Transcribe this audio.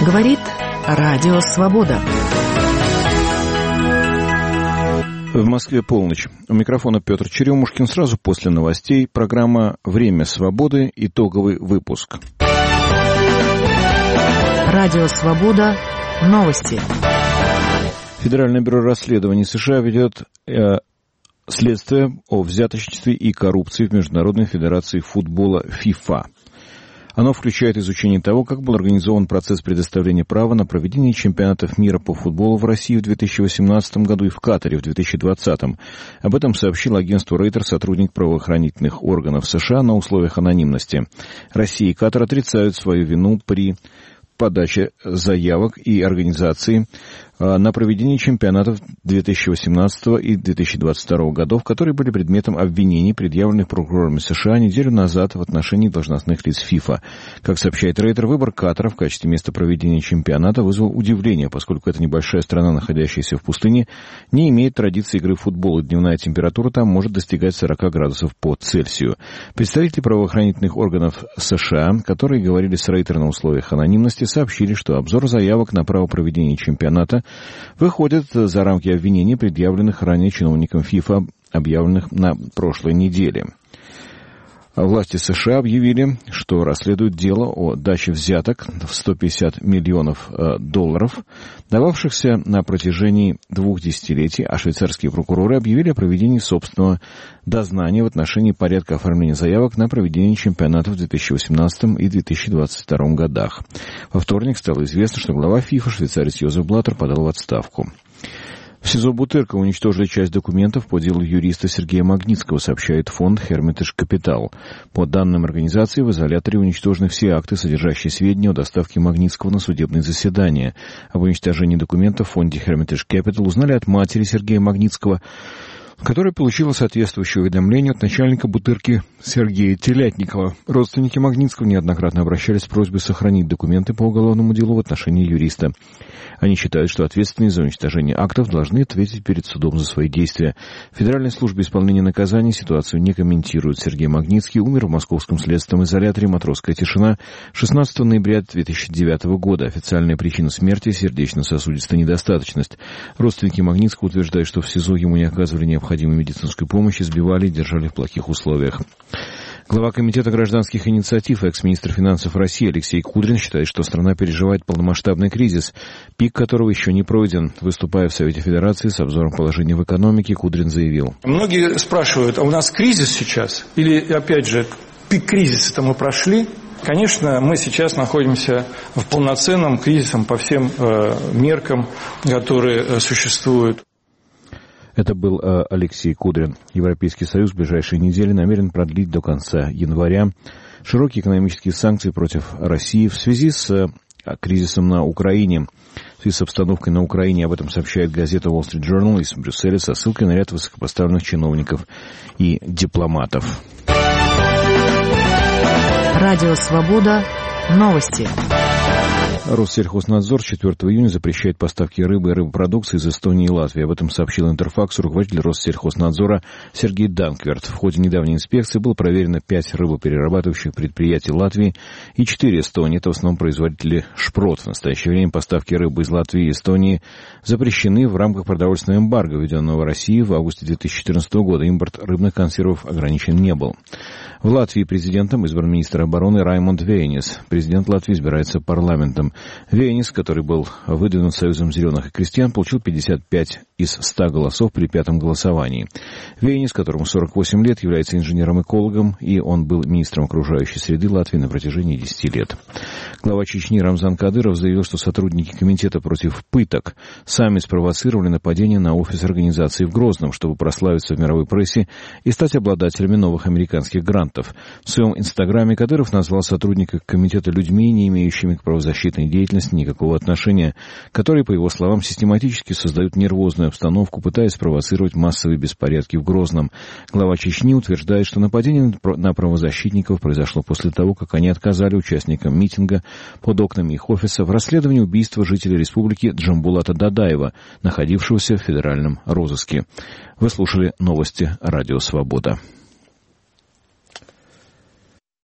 Говорит Радио Свобода. В Москве полночь. У микрофона Петр Черемушкин. Сразу после новостей программа «Время свободы». Итоговый выпуск. Радио Свобода. Новости. Федеральное бюро расследований США ведет следствие о взяточничестве и коррупции в Международной федерации футбола ФИФА. Оно включает изучение того, как был организован процесс предоставления права на проведение чемпионатов мира по футболу в России в 2018 году и в Катаре в 2020. Об этом сообщил агентству Рейтер сотрудник правоохранительных органов США на условиях анонимности. Россия и Катар отрицают свою вину при подаче заявок и организации на проведение чемпионатов 2018 и 2022 годов, которые были предметом обвинений, предъявленных прокурорами США неделю назад в отношении должностных лиц ФИФА. Как сообщает Рейтер, выбор Катара в качестве места проведения чемпионата вызвал удивление, поскольку эта небольшая страна, находящаяся в пустыне, не имеет традиции игры в футбол, и дневная температура там может достигать 40 градусов по Цельсию. Представители правоохранительных органов США, которые говорили с Рейтер на условиях анонимности, сообщили, что обзор заявок на право проведения чемпионата выходит за рамки обвинений, предъявленных ранее чиновникам ФИФА, объявленных на прошлой неделе. Власти США объявили, что расследуют дело о даче взяток в $150 миллионов, дававшихся на протяжении 2 десятилетий, а швейцарские прокуроры объявили о проведении собственного дознания в отношении порядка оформления заявок на проведение чемпионатов в 2018 и 2022 годах. Во вторник стало известно, что глава ФИФА, швейцарец Йозеф Блаттер, подал в отставку. В СИЗО Бутырка уничтожили часть документов по делу юриста Сергея Магнитского, сообщает фонд Hermitage Capital. По данным организации, в изоляторе уничтожены все акты, содержащие сведения о доставке Магнитского на судебные заседания. Об уничтожении документов в фонде Hermitage Capital узнали от матери Сергея Магнитского, которая получила соответствующее уведомление от начальника Бутырки Сергея Телятникова. Родственники Магнитского неоднократно обращались с просьбой сохранить документы по уголовному делу в отношении юриста. Они считают, что ответственные за уничтожение актов должны ответить перед судом за свои действия. В Федеральной службе исполнения наказаний ситуацию не комментируют. Сергей Магнитский умер в московском следственном изоляторе «Матросская тишина» 16 ноября 2009 года. Официальная причина смерти – сердечно-сосудистая недостаточность. Родственники Магнитского утверждают, что в СИЗО ему не оказывали необходимую медицинскую помощь, избивали и держали в плохих условиях. Глава Комитета гражданских инициатив, экс-министр финансов России Алексей Кудрин считает, что страна переживает полномасштабный кризис, пик которого еще не пройден. Выступая в Совете Федерации с обзором положения в экономике, Кудрин заявил: многие спрашивают, а у нас кризис сейчас? Или, опять же, пик кризиса-то мы прошли? Конечно, мы сейчас находимся в полноценном кризисе по всем меркам, которые существуют. Это был Алексей Кудрин. Европейский Союз в ближайшие недели намерен продлить до конца января широкие экономические санкции против России в связи с кризисом на Украине. В связи с обстановкой на Украине об этом сообщает газета Wall Street Journal из Брюсселя со ссылкой на ряд высокопоставленных чиновников и дипломатов. Радио Свобода. Новости. Россельхознадзор 4 июня запрещает поставки рыбы и рыбопродукции из Эстонии и Латвии. Об этом сообщил Интерфаксу руководитель Россельхознадзора Сергей Данкверт. В ходе недавней инспекции было проверено 5 рыбоперерабатывающих предприятий Латвии и 4 Эстонии. Это в основном производители шпрот. В настоящее время поставки рыбы из Латвии и Эстонии запрещены в рамках продовольственного эмбарго, введенного Россией в августе 2014 года. Импорт рыбных консервов ограничен не был. В Латвии президентом избран министр обороны Раймонд Вейнис. Президент Латвии избирается парламентом. Вейнис, который был выдвинут Союзом зеленых и крестьян, получил 55 из 100 голосов при 5-м голосовании. Вейнис, которому 48 лет, является инженером-экологом, и он был министром окружающей среды Латвии на протяжении 10 лет. Глава Чечни Рамзан Кадыров заявил, что сотрудники Комитета против пыток сами спровоцировали нападение на офис организации в Грозном, чтобы прославиться в мировой прессе и стать обладателями новых американских грантов. В своем инстаграме Кадыров назвал сотрудников комитета людьми, не имеющими к правозащитной деятельности никакого отношения, которые, по его словам, систематически создают нервозную обстановку, пытаясь спровоцировать массовые беспорядки в Грозном. Глава Чечни утверждает, что нападение на правозащитников произошло после того, как они отказали участникам митинга под окнами их офиса в расследовании убийства жителя республики Джамбулата Дадаева, находившегося в федеральном розыске. Вы слушали новости Радио Свобода.